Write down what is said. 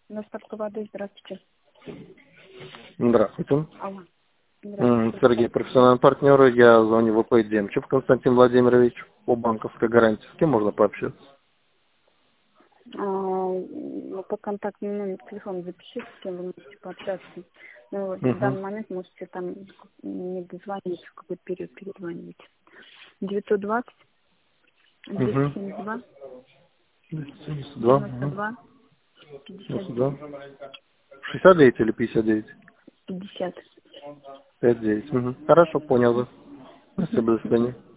Доставка воды, здравствуйте. Здравствуйте. Алло. Здравствуйте. Сергей, профессиональный партнер. Я звоню ВП Демчев Константин Владимирович по банковской гарантии. С кем можно пообщаться? По контактному номеру телефона запишите, с кем вы можете пообщаться. Ну, вот в данный момент можете там не дозвониться, в какой период перезванивать. 920 272 272. 92 92. 59 69 или 59? 50. 59. Хорошо, понял. Спасибо, до свидания.